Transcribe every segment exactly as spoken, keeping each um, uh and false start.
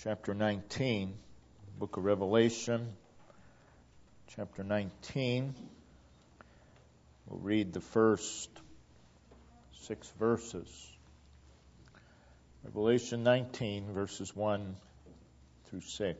chapter nineteen, book of Revelation, chapter nineteen. We'll read the first six verses. Revelation nineteen, verses one through six.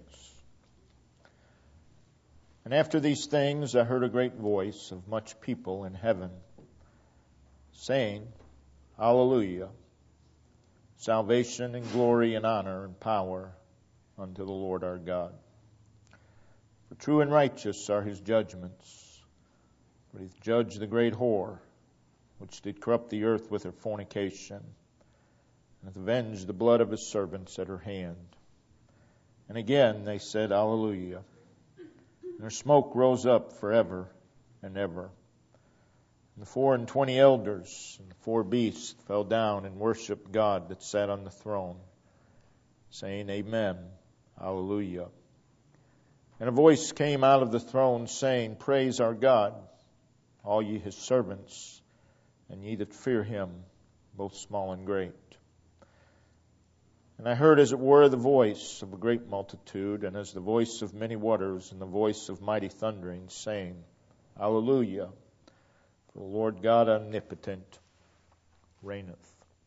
And after these things I heard a great voice of much people in heaven, saying, Hallelujah! Salvation and glory and honor and power unto the Lord our God. For true and righteous are his judgments. For he hath judged the great whore, which did corrupt the earth with her fornication, and hath avenged the blood of his servants at her hand. And again they said, Hallelujah. And her smoke rose up forever and ever. And the four and twenty elders and the four beasts fell down and worshipped God that sat on the throne, saying, Amen, Hallelujah. And a voice came out of the throne, saying, Praise our God, all ye his servants, and ye that fear him, both small and great. And I heard as it were the voice of a great multitude, and as the voice of many waters, and the voice of mighty thundering, saying, Hallelujah, for the Lord God omnipotent reigneth.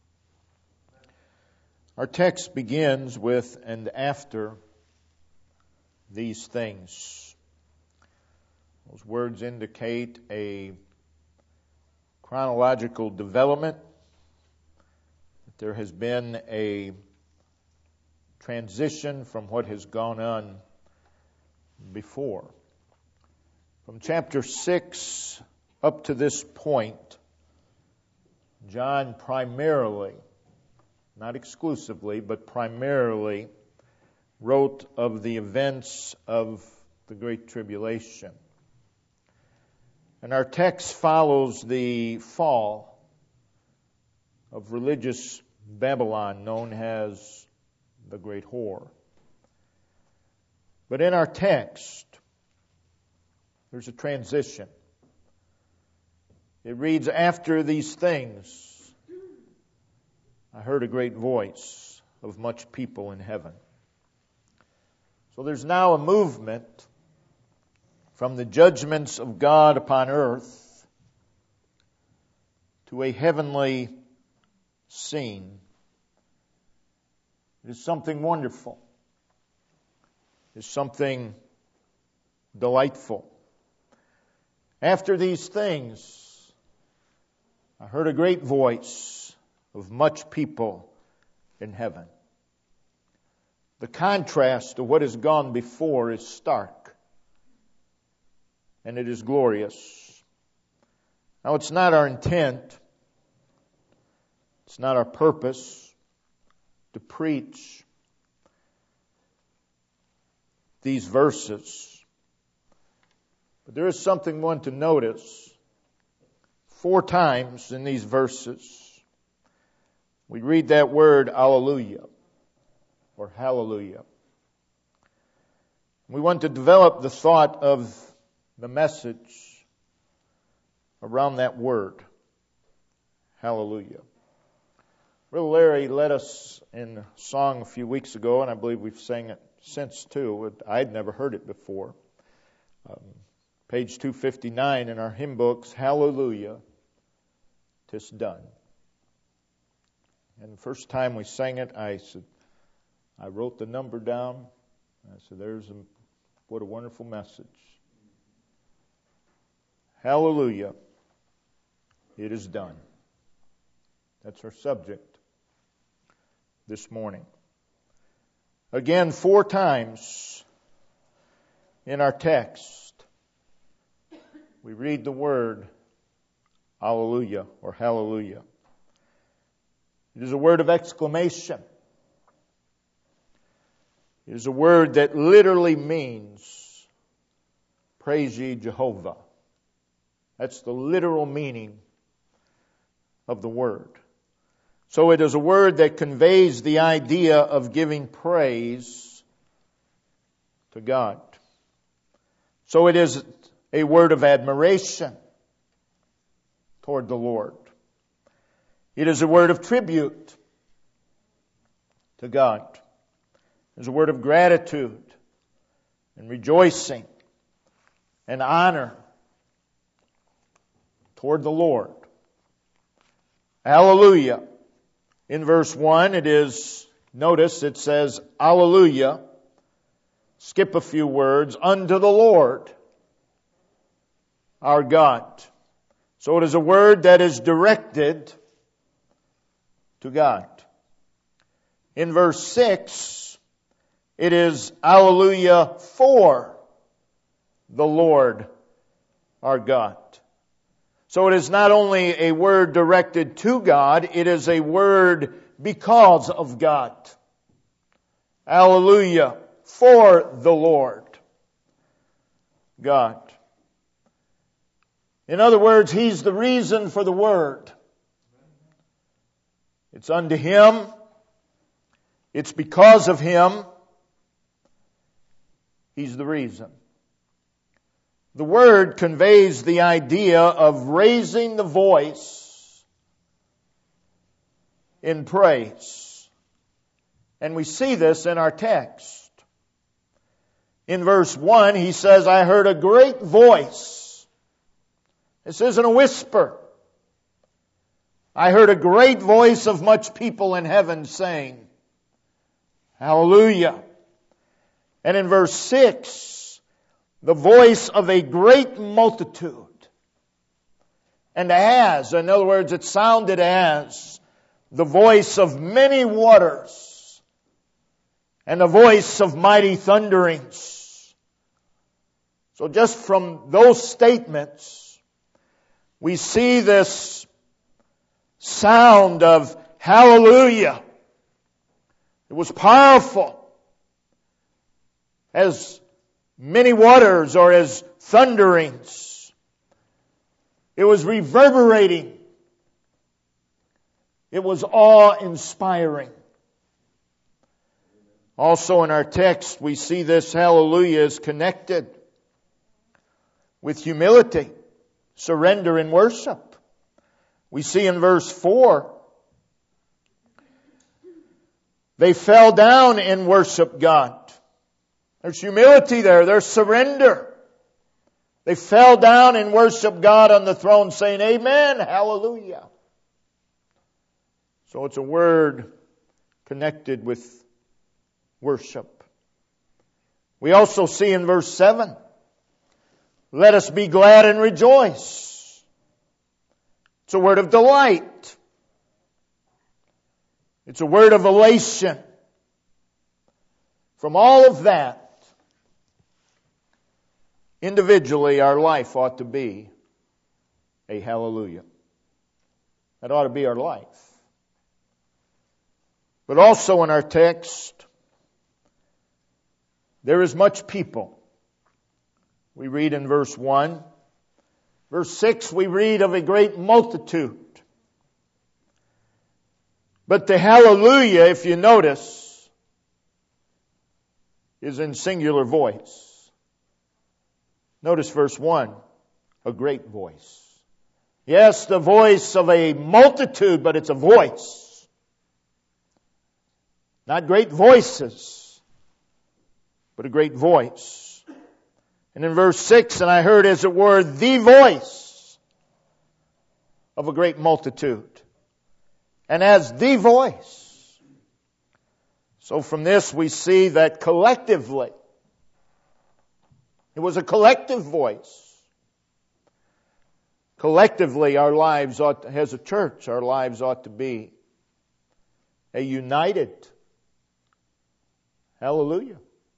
Our text begins with, and after these things. Those words indicate a chronological development, that there has been a transition from what has gone on before. From chapter six up to this point, John primarily, not exclusively, but primarily wrote of the events of the Great Tribulation. And our text follows the fall of religious Babylon, known as the Great Whore. But in our text, there's a transition. It reads, After these things, I heard a great voice of much people in heaven. So there's now a movement from the judgments of God upon earth to a heavenly scene. It is something wonderful. It is something delightful. After these things, I heard a great voice of much people in heaven. The contrast to what has gone before is stark, and it is glorious. Now, it's not our intent, it's not our purpose to preach these verses, but there is something one to notice. Four times in these verses, we read that word, Hallelujah, or Hallelujah. We want to develop the thought of the message around that word, Hallelujah. Brother Larry led us in a song a few weeks ago, and I believe we've sang it since too. I'd never heard it before. Um, page two fifty-nine in our hymn books, Hallelujah, 'tis done. And the first time we sang it, I said, I wrote the number down. I said, there's a, what a wonderful message. Hallelujah, it is done. That's our subject this morning. Again, four times in our text, we read the word Hallelujah or Hallelujah. It is a word of exclamation. It is a word that literally means, praise ye Jehovah. That's the literal meaning of the word. So it is a word that conveys the idea of giving praise to God. So it is a word of admiration toward the Lord. It is a word of tribute to God. There's a word of gratitude and rejoicing and honor toward the Lord. Hallelujah. In verse one, it is, notice it says, Alleluia. Skip a few words, unto the Lord our God. So it is a word that is directed to God. In verse six, it is Alleluia for the Lord our God. So it is not only a word directed to God, it is a word because of God. Alleluia for the Lord God. In other words, He's the reason for the word. It's unto Him. It's because of Him. He's the reason. The word conveys the idea of raising the voice in praise. And we see this in our text. In verse one, he says, I heard a great voice. This isn't a whisper. I heard a great voice of much people in heaven saying, Hallelujah. And in verse six, the voice of a great multitude. And as, in other words, it sounded as the voice of many waters and the voice of mighty thunderings. So just from those statements, we see this sound of hallelujah. It was powerful. As many waters or as thunderings. It was reverberating. It was awe-inspiring. Also in our text, we see this hallelujah is connected with humility, surrender and worship. We see in verse four, they fell down and worshiped God. There's humility there. There's surrender. They fell down and worshiped God on the throne saying, Amen, hallelujah. So it's a word connected with worship. We also see in verse seven, let us be glad and rejoice. It's a word of delight. It's a word of elation. From all of that, individually, our life ought to be a hallelujah. That ought to be our life. But also in our text, there is much people. We read in verse one. Verse six, we read of a great multitude. But the hallelujah, if you notice, is in singular voice. Notice verse one, a great voice. Yes, the voice of a multitude, but it's a voice. Not great voices, but a great voice. And in verse six, and I heard as it were the voice of a great multitude. And as the voice. So from this we see that collectively, it was a collective voice. Collectively, our lives ought to, as a church, our lives ought to be a united hallelujah.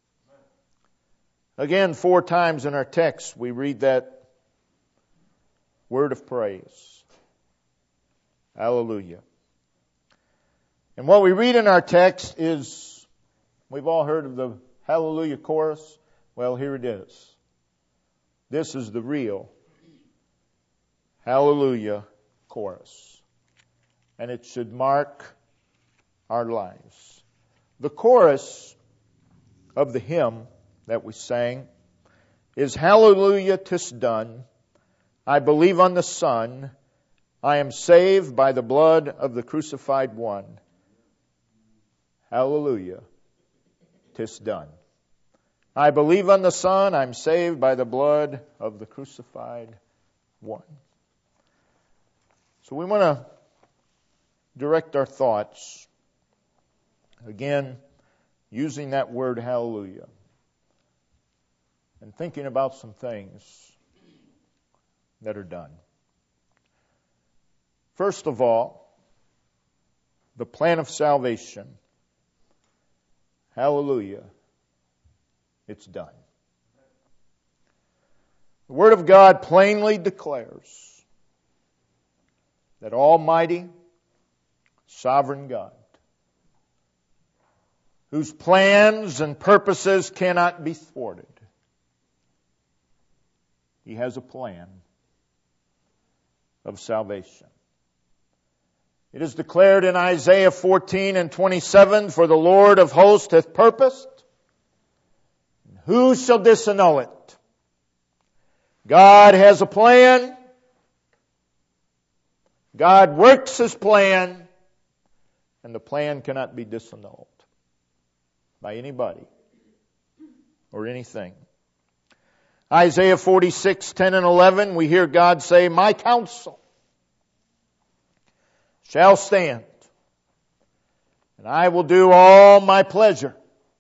Again, four times in our text, we read that word of praise. Hallelujah. And what we read in our text is, we've all heard of the Hallelujah chorus. Well, here it is. This is the real Hallelujah chorus. And it should mark our lives. The chorus of the hymn that we sang is Hallelujah, 'tis done. I believe on the Son. I am saved by the blood of the crucified one. Hallelujah, 'tis done. I believe on the Son, I'm saved by the blood of the crucified one. So we want to direct our thoughts, again, using that word hallelujah, and thinking about some things that are done. First of all, the plan of salvation. Hallelujah. It's done. The Word of God plainly declares that Almighty, Sovereign God, whose plans and purposes cannot be thwarted, He has a plan of salvation. It is declared in Isaiah fourteen and twenty-seven, for the Lord of hosts hath purposed, who shall disannul it? God has a plan. God works His plan, and the plan cannot be disannulled by anybody or anything. Isaiah forty-six, ten and eleven, we hear God say, my counsel shall stand, and I will do all my pleasure.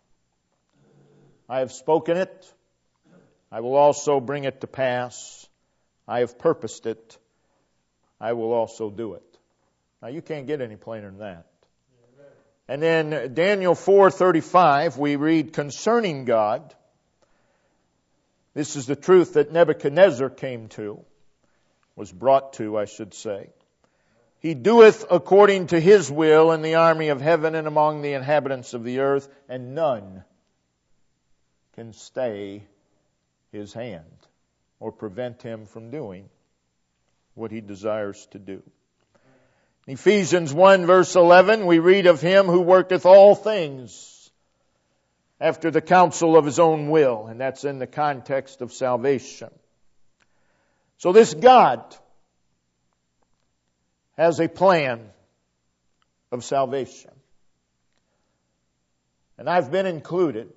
I have spoken it. I will also bring it to pass. I have purposed it. I will also do it. Now you can't get any plainer than that. And then Daniel four thirty-five, we read concerning God. This is the truth that Nebuchadnezzar came to, was brought to, I should say. He doeth according to His will in the army of heaven and among the inhabitants of the earth, and none can stay His hand or prevent Him from doing what He desires to do. In Ephesians one verse eleven, we read of Him who worketh all things after the counsel of His own will, and that's in the context of salvation. So this God has a plan of salvation. And I've been included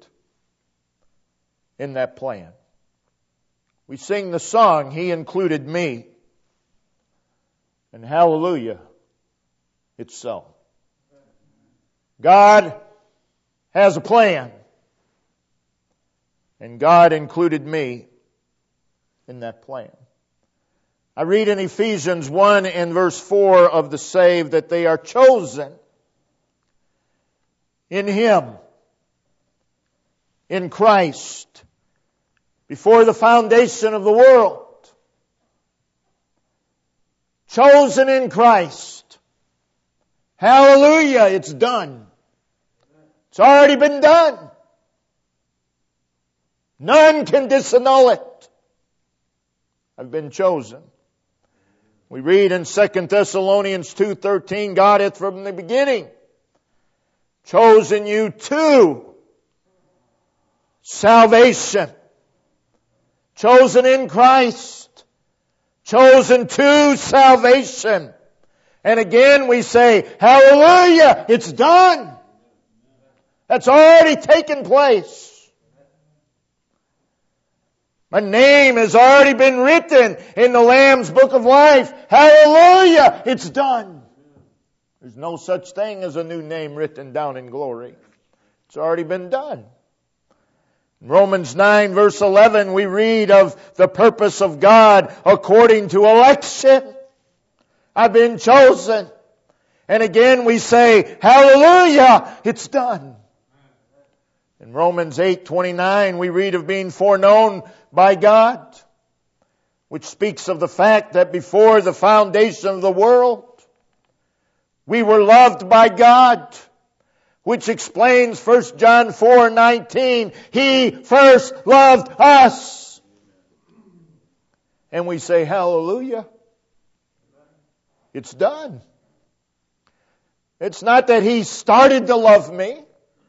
in that plan. We sing the song, He included me. And hallelujah, it's so. God has a plan. And God included me in that plan. I read in Ephesians one and verse four of the saved that they are chosen in Him, in Christ, before the foundation of the world. Chosen in Christ. Hallelujah, it's done. It's already been done. None can disannul it. I've been chosen. We read in Second Thessalonians two thirteen, God hath from the beginning chosen you to salvation. Chosen in Christ. Chosen to salvation. And again we say, hallelujah, it's done. That's already taken place. My name has already been written in the Lamb's Book of Life. Hallelujah! It's done. There's no such thing as a new name written down in glory. It's already been done. In Romans nine verse eleven, we read of the purpose of God according to election. I've been chosen. And again we say, hallelujah! It's done. In Romans eight twenty-nine, we read of being foreknown by God, which speaks of the fact that before the foundation of the world, we were loved by God, which explains First John four nineteen, He first loved us. And we say, hallelujah. It's done. It's not that He started to love me.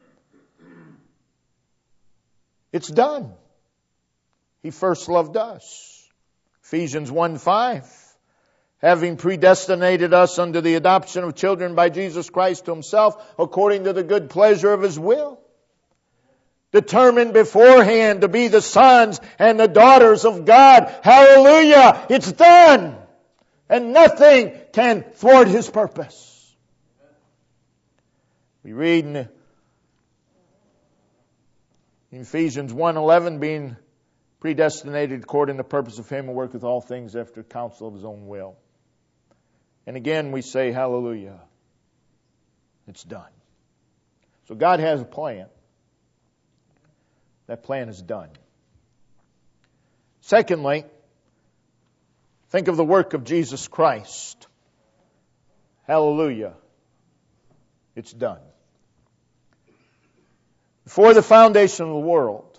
It's done. He first loved us. Ephesians one five. Having predestinated us unto the adoption of children by Jesus Christ to Himself, according to the good pleasure of His will. determined beforehand to be the sons and the daughters of God. Hallelujah! It's done! And nothing can thwart His purpose. We read in Ephesians one eleven, being predestinated according to the purpose of Him who worketh all things after the counsel of His own will. And again we say, hallelujah, it's done. So God has a plan. That plan is done. Secondly, think of the work of Jesus Christ. Hallelujah, it's done. Before the foundation of the world,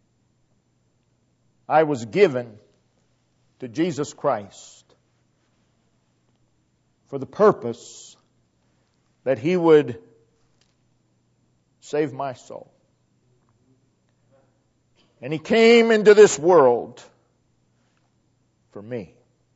I was given to Jesus Christ for the purpose that He would save my soul. And He came into this world for me.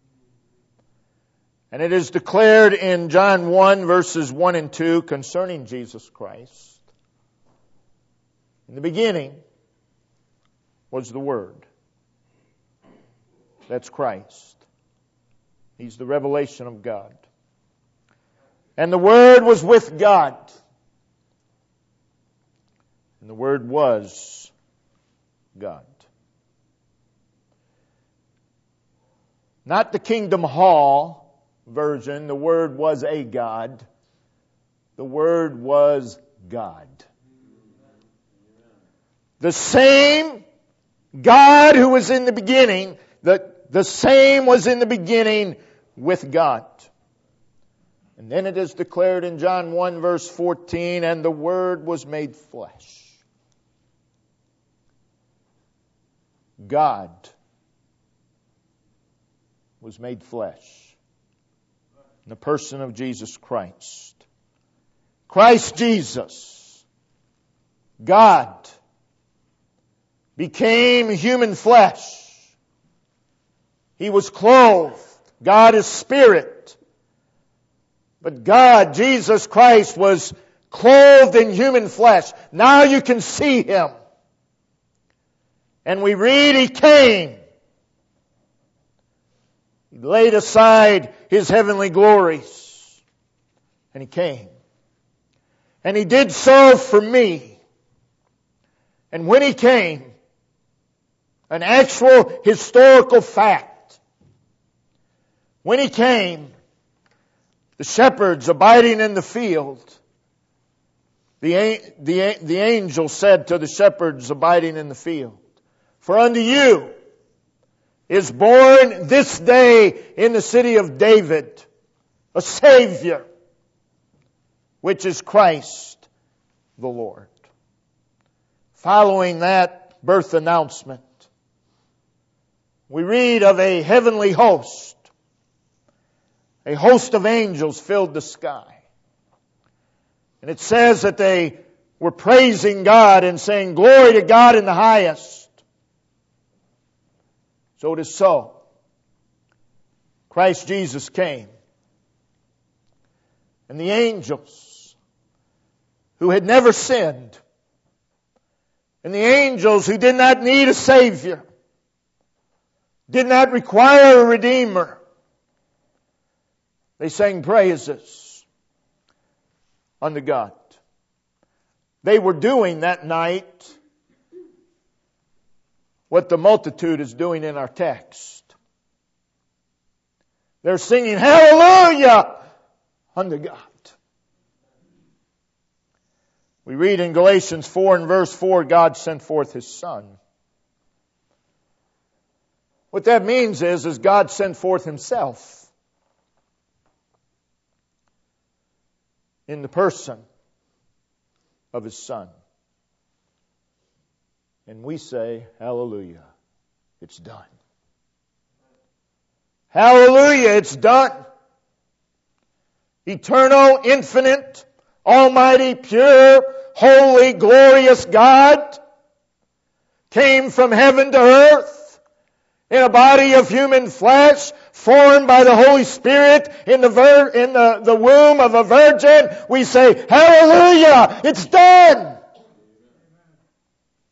And it is declared in John one verses one and two concerning Jesus Christ. In the beginning was the Word. That's Christ. He's the revelation of God. And the Word was with God. And the Word was God. Not the Kingdom Hall version, the Word was a God. The Word was God. The same God who was in the beginning, the, the same was in the beginning with God. And then it is declared in John one verse fourteen, and the Word was made flesh. God was made flesh in the person of Jesus Christ. Christ Jesus, God, became human flesh. He was clothed. God is spirit. But God, Jesus Christ, was clothed in human flesh. Now you can see Him. And we read He came. He laid aside His heavenly glories. And He came. And He did so for me. And when He came, an actual historical fact, when He came, the shepherds abiding in the field, the, the, the angel said to the shepherds abiding in the field, "For unto you is born this day in the city of David a Savior, which is Christ the Lord." Following that birth announcement, we read of a heavenly host. A host of angels filled the sky. And it says that they were praising God and saying, "Glory to God in the highest." So it is so. Christ Jesus came. And the angels who had never sinned, and the angels who did not need a Savior, did not require a Redeemer, they sang praises unto God. They were doing that night what the multitude is doing in our text. They're singing hallelujah unto God. We read in Galatians four and verse four, God sent forth His Son. What that means is, is God sent forth Himself in the person of His Son. And we say, hallelujah, it's done. Hallelujah, it's done. Eternal, infinite, almighty, pure, holy, glorious God came from heaven to earth in a body of human flesh, formed by the Holy Spirit in the vir- in the, the womb of a virgin. We say, hallelujah, it's done.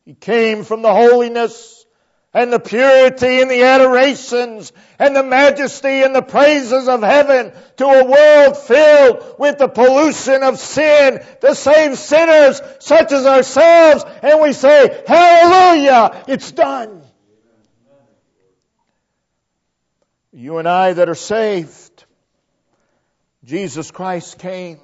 He came from the holiness and the purity and the adorations and the majesty and the praises of heaven to a world filled with the pollution of sin to save sinners such as ourselves. And we say, hallelujah, it's done. You and I that are saved, Jesus Christ came.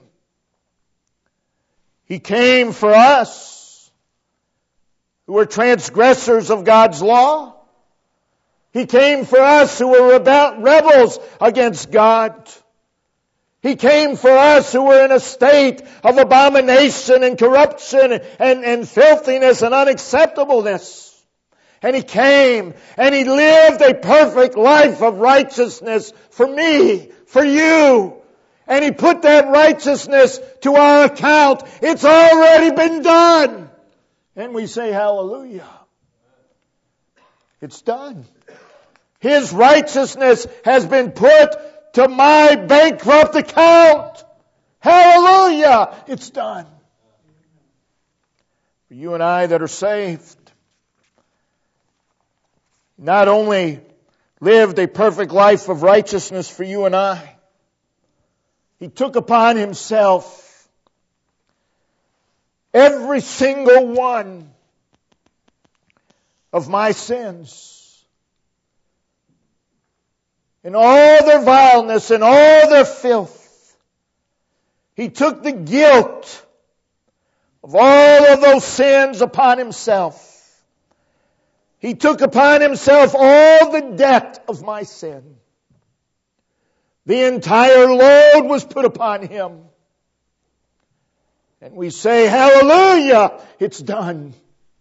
He came for us who were transgressors of God's law. He came for us who were rebels against God. He came for us who were in a state of abomination and corruption and, and filthiness and unacceptableness. And He came and He lived a perfect life of righteousness for me, for you. And He put that righteousness to our account. It's already been done. And we say hallelujah. It's done. His righteousness has been put to my bankrupt account. Hallelujah. It's done. For you and I that are saved, not only lived a perfect life of righteousness for you and I, He took upon Himself every single one of my sins and all their vileness and all their filth. He took the guilt of all of those sins upon Himself. He took upon Himself all the debt of my sin. The entire load was put upon Him. And we say, hallelujah, it's done.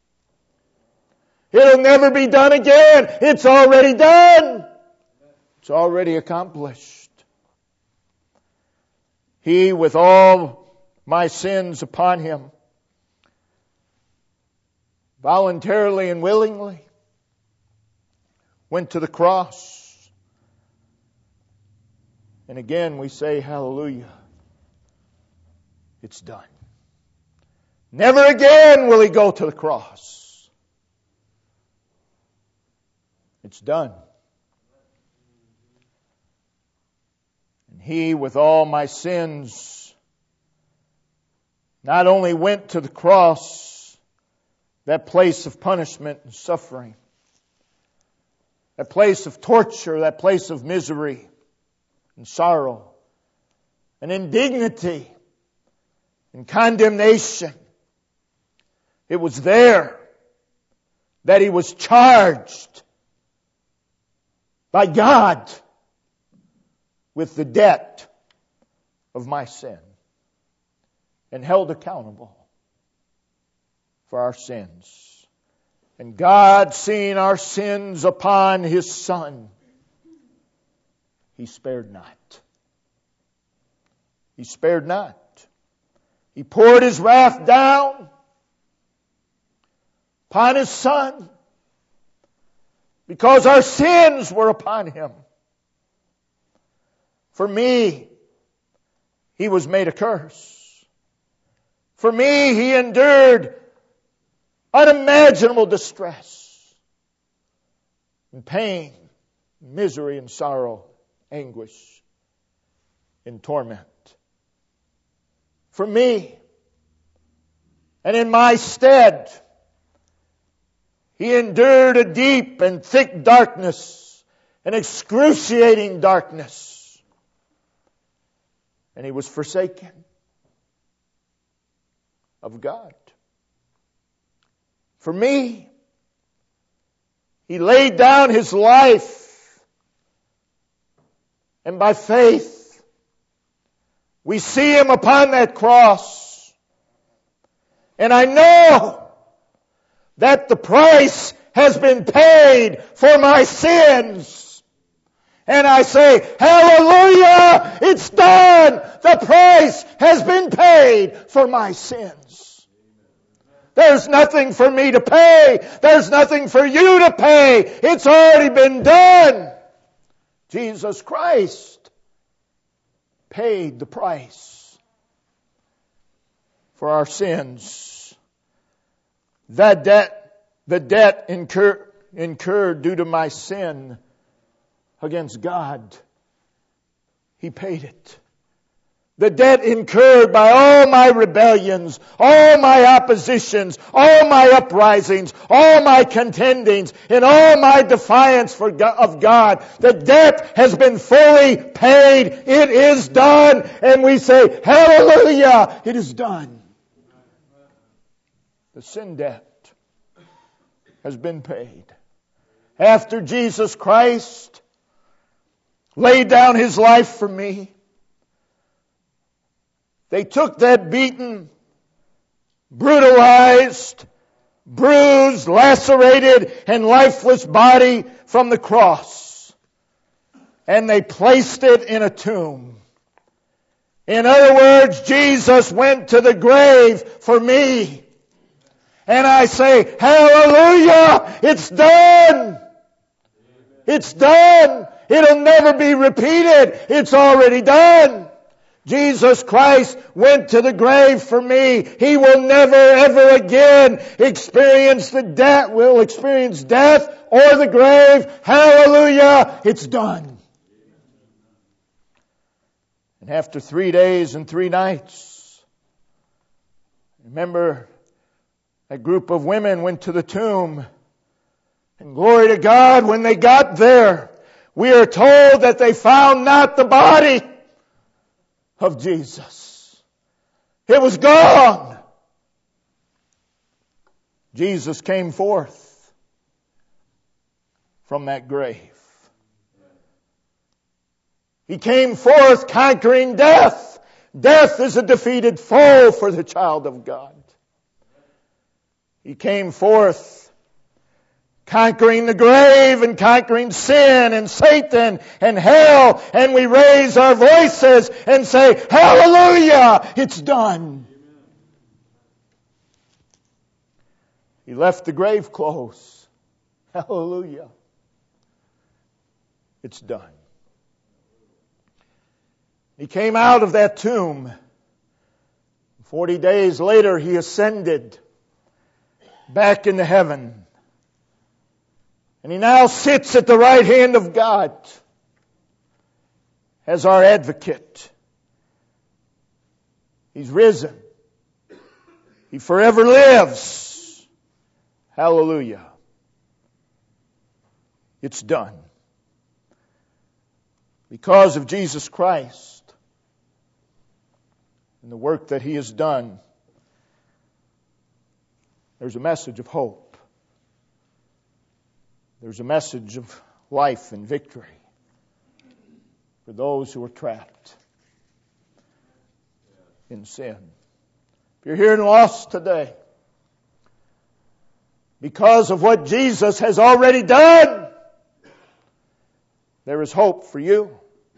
It'll never be done again. It's already done. It's already accomplished. He, with all my sins upon Him, voluntarily and willingly went to the cross. And again we say, hallelujah, it's done. Never again will He go to the cross. It's done. And He, with all my sins, not only went to the cross, that place of punishment and suffering, that place of torture, that place of misery and sorrow and indignity and condemnation. It was there that He was charged by God with the debt of my sin and held accountable for our sins. And God, seeing our sins upon His Son, He spared not. He spared not. He poured His wrath down upon His Son because our sins were upon Him. For me, He was made a curse. For me, He endured unimaginable distress and pain, misery and sorrow, anguish and torment. For me, and in my stead, He endured a deep and thick darkness, an excruciating darkness. And He was forsaken of God. For me, He laid down His life. And by faith, we see Him upon that cross. And I know that the price has been paid for my sins. And I say, hallelujah, it's done. The price has been paid for my sins. There's nothing for me to pay. There's nothing for you to pay. It's already been done. Jesus Christ paid the price for our sins. That debt The debt incur, incurred due to my sin against God, He paid it. The debt incurred by all my rebellions, all my oppositions, all my uprisings, all my contendings, and all my defiance for God, of God. The debt has been fully paid. It is done. And we say, hallelujah, it is done. The sin debt has been paid. After Jesus Christ laid down His life for me, they took that beaten, brutalized, bruised, lacerated, and lifeless body from the cross, and they placed it in a tomb. In other words, Jesus went to the grave for me. And I say, hallelujah, it's done. It's done. It'll never be repeated. It's already done. Jesus Christ went to the grave for me. He will never ever again experience the death, will experience death or the grave. Hallelujah, it's done. And after three days and three nights, remember, a group of women went to the tomb. And glory to God, when they got there, we are told that they found not the body of Jesus. It was gone. Jesus came forth from that grave. He came forth conquering death. Death is a defeated foe for the child of God. He came forth conquering the grave and conquering sin and Satan and hell. And we raise our voices and say, hallelujah, it's done. He left the grave clothes. Hallelujah. It's done. He came out of that tomb. Forty days later, He ascended back into heaven. And He now sits at the right hand of God as our advocate. He's risen. He forever lives. Hallelujah. It's done. Because of Jesus Christ and the work that He has done, there's a message of hope. There's a message of life and victory for those who are trapped in sin. If you're here and lost today, because of what Jesus has already done, there is hope for you.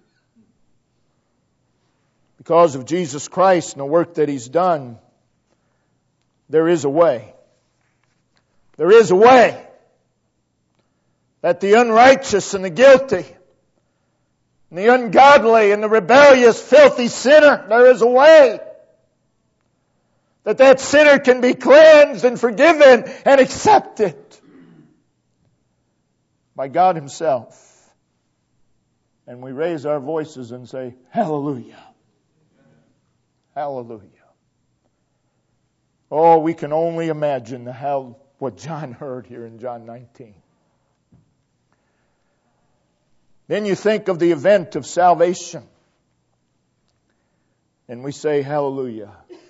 Because of Jesus Christ and the work that He's done, there is a way. There is a way that the unrighteous and the guilty and the ungodly and the rebellious, filthy sinner, there is a way that that sinner can be cleansed and forgiven and accepted by God Himself. And we raise our voices and say, hallelujah. Hallelujah. Oh, we can only imagine how what John heard here in John nineteen. Then you think of the event of salvation. And we say, hallelujah.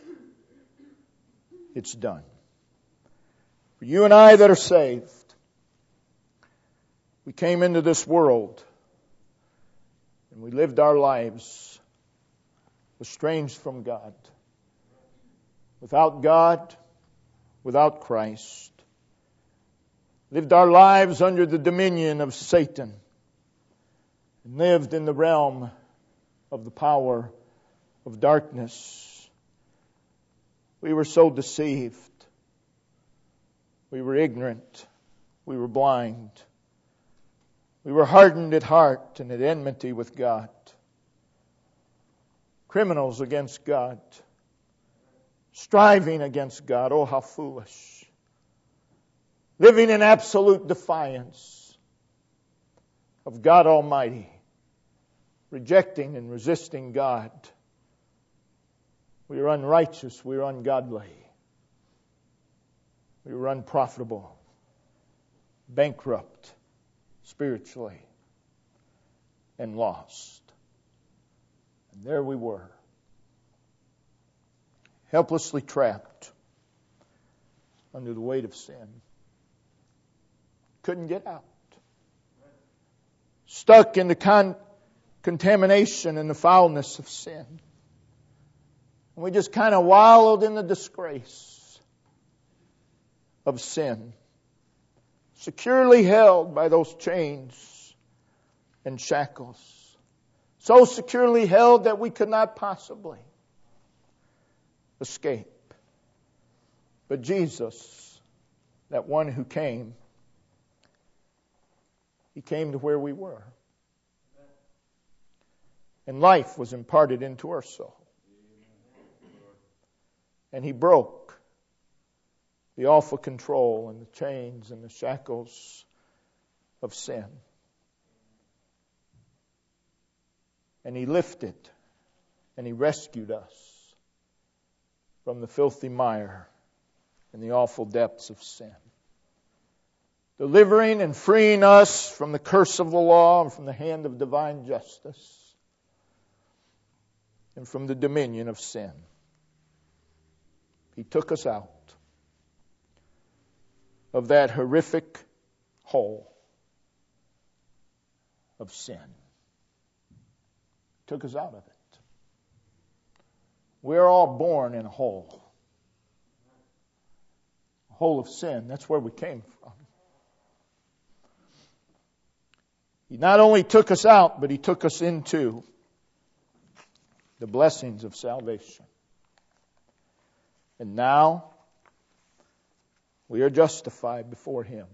It's done. For you and I that are saved, we came into this world and we lived our lives estranged from God. Without God, without Christ. Lived our lives under the dominion of Satan. And lived in the realm of the power of darkness. We were so deceived. We were ignorant. We were blind. We were hardened at heart and at enmity with God. Criminals against God. Striving against God. Oh, how foolish. living in absolute defiance of God Almighty, rejecting and resisting God. We are unrighteous, we are ungodly, we are unprofitable, bankrupt spiritually, and lost. And there we were, helplessly trapped under the weight of sin. Couldn't get out. Stuck in the con- contamination and the foulness of sin. And we just kind of wallowed in the disgrace of sin. Securely held by those chains and shackles. So securely held that we could not possibly escape. But Jesus, that one who came, He came to where we were. And life was imparted into our soul. And He broke the awful control and the chains and the shackles of sin. And He lifted and He rescued us from the filthy mire and the awful depths of sin, delivering and freeing us from the curse of the law and from the hand of divine justice and from the dominion of sin. He took us out of that horrific hole of sin. Took us out of it. We're all born in a hole. A hole of sin. That's where we came from. He not only took us out, but He took us into the blessings of salvation. And now we are justified before Him.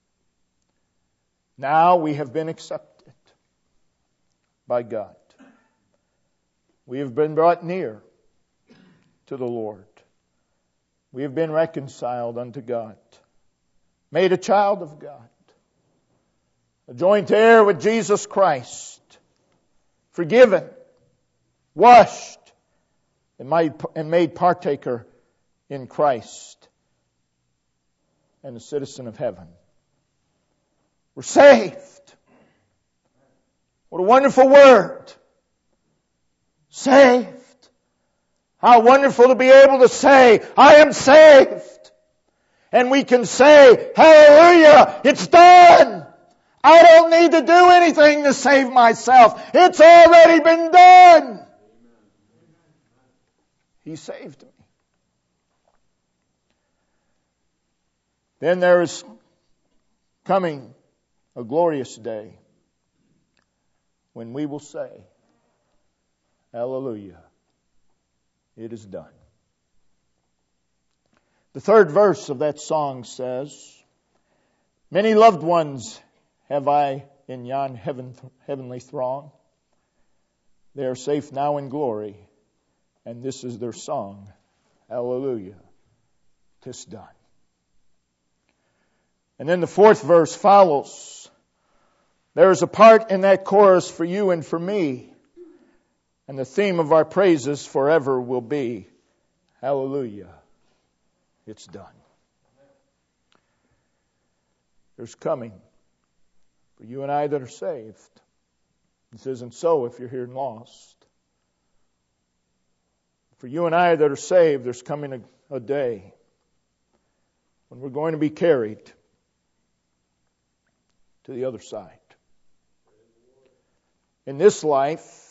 Now we have been accepted by God. We have been brought near to the Lord. We have been reconciled unto God, made a child of God, a joint heir with Jesus Christ, forgiven, washed, and made partaker in Christ, and a citizen of heaven. We're saved. What a wonderful word. Saved. How wonderful to be able to say, I am saved. And we can say, hallelujah, it's done. I don't need to do anything to save myself. It's already been done. He saved me. Then there is coming a glorious day when we will say, hallelujah, it is done. The third verse of that song says, many loved ones have I in yon heaven, heavenly throng. They are safe now in glory, and this is their song, hallelujah, 'tis done. And then the fourth verse follows. There is a part in that chorus for you and for me. And the theme of our praises forever will be, hallelujah, it's done. There's coming for you and I that are saved. This isn't so if you're here and lost. For you and I that are saved, there's coming a, a day when we're going to be carried to the other side. In this life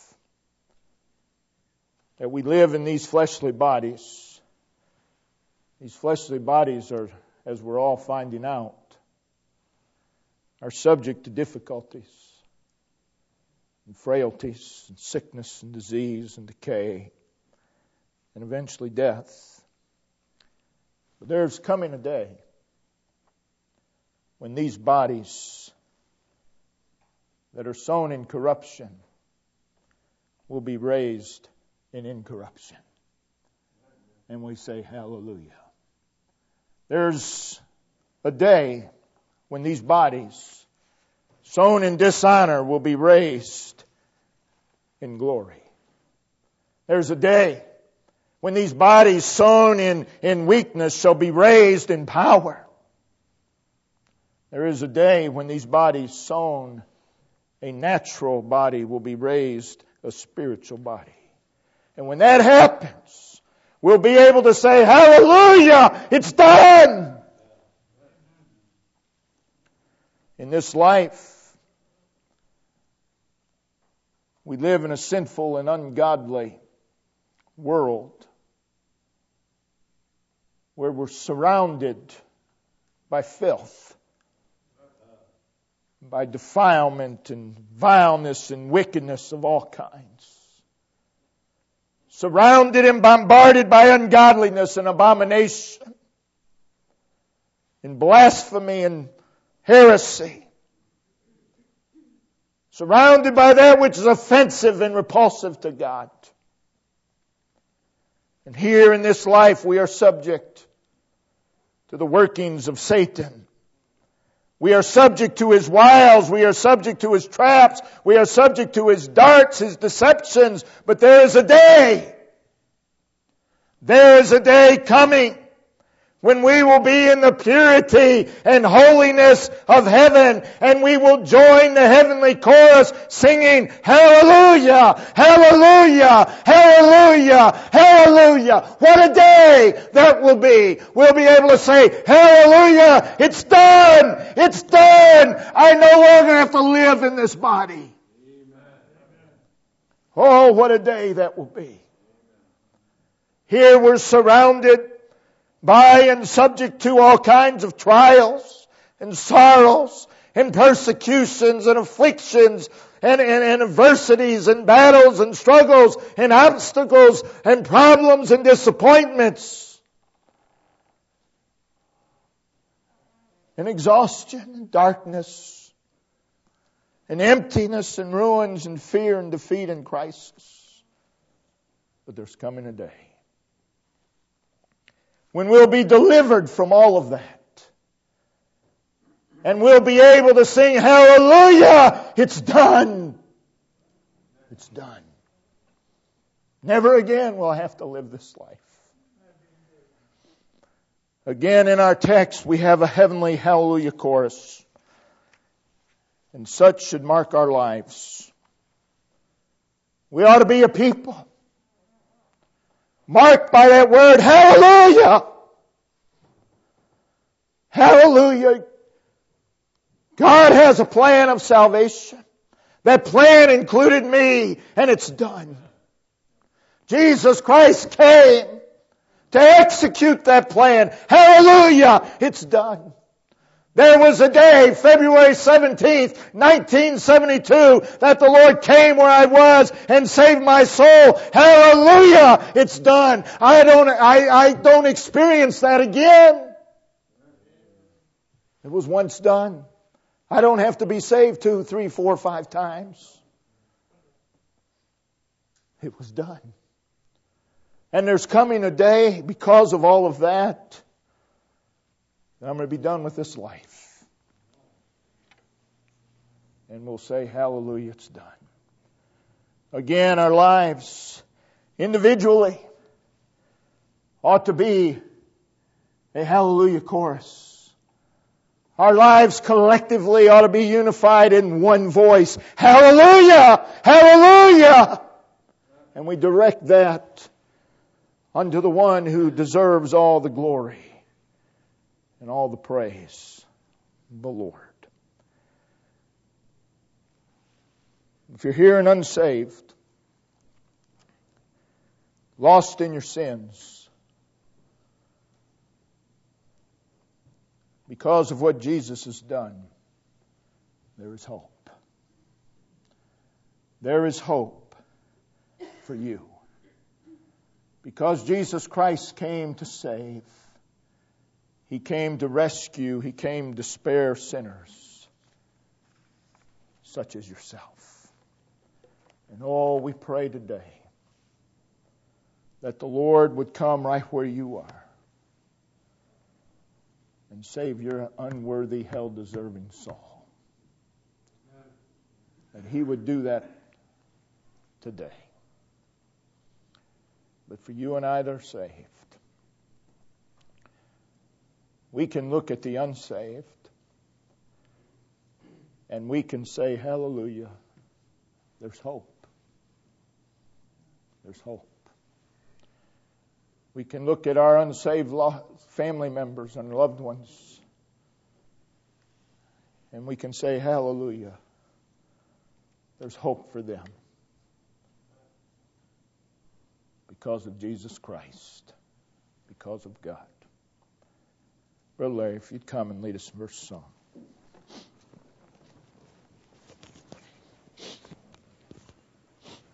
that we live in these fleshly bodies, these fleshly bodies are, as we're all finding out, are subject to difficulties and frailties and sickness and disease and decay and eventually death. But there's coming a day when these bodies that are sown in corruption will be raised in incorruption. And we say hallelujah. There's a day when these bodies sown in dishonor will be raised in glory. There's a day when these bodies sown in, in weakness shall be raised in power. There is a day when these bodies sown a natural body will be raised a spiritual body. And when that happens, we'll be able to say, hallelujah, it's done. In this life, we live in a sinful and ungodly world where we're surrounded by filth, by defilement and vileness and wickedness of all kinds. Surrounded and bombarded by ungodliness and abomination, and blasphemy and heresy. Surrounded by that which is offensive and repulsive to God. And here in this life we are subject to the workings of Satan. We are subject to his wiles. We are subject to his traps. We are subject to his darts, his deceptions. But there is a day. There is a day coming when we will be in the purity and holiness of heaven, and we will join the heavenly chorus singing, hallelujah, hallelujah, hallelujah, hallelujah. What a day that will be. We'll be able to say, hallelujah, it's done, it's done. I no longer have to live in this body. Oh, what a day that will be. Here we're surrounded by and subject to all kinds of trials and sorrows and persecutions and afflictions and, and, and adversities and battles and struggles and obstacles and problems and disappointments and exhaustion and darkness and emptiness and ruins and fear and defeat and crisis. But there's coming a day when we'll be delivered from all of that. And we'll be able to sing, hallelujah, it's done. It's done. Never again will I have to live this life. Again, in our text, we have a heavenly hallelujah chorus. And such should mark our lives. We ought to be a people marked by that word, hallelujah. Hallelujah. God has a plan of salvation. That plan included me, and it's done. Jesus Christ came to execute that plan. Hallelujah. It's done. There was a day, February seventeenth, nineteen seventy-two, that the Lord came where I was and saved my soul. Hallelujah! It's done. I don't, I, I don't experience that again. It was once done. I don't have to be saved two, three, four, five times. It was done. And there's coming a day, because of all of that, I'm going to be done with this life. And we'll say, hallelujah, it's done. Again, our lives, individually, ought to be a hallelujah chorus. Our lives collectively ought to be unified in one voice. Hallelujah! Hallelujah! And we direct that unto the one who deserves all the glory and all the praise, the Lord. If you're here and unsaved, lost in your sins, because of what Jesus has done, there is hope. There is hope for you. Because Jesus Christ came to save. He came to rescue. He came to spare sinners such as yourself. And oh, we pray today that the Lord would come right where you are. and save your unworthy, hell-deserving soul. That He would do that today. But for you and I that are saved, we can look at the unsaved and we can say, hallelujah, there's hope. There's hope. We can look at our unsaved family members and loved ones and we can say, hallelujah, there's hope for them because of Jesus Christ, because of God. Brother Larry, if you'd come and lead us in verse song.